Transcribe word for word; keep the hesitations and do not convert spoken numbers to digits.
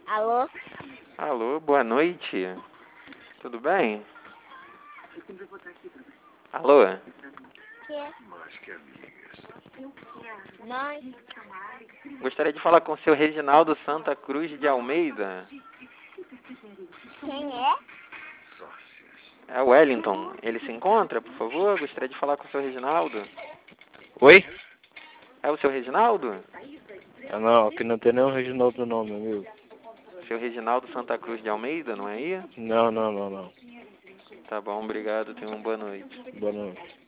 Alô? Alô, boa noite. Tudo bem? Alô? Que? Nós? Gostaria de falar com o seu Reginaldo Santa Cruz de Almeida. Quem é? É o Wellington. Ele se encontra, por favor? Gostaria de falar com o seu Reginaldo. Oi? É o seu Reginaldo? Ah, não, aqui não tem nenhum Reginaldo não, meu amigo. Seu Reginaldo Santa Cruz de Almeida, não é aí? Não, não, não, não. Tá bom, obrigado. Tenha uma boa noite. Boa noite.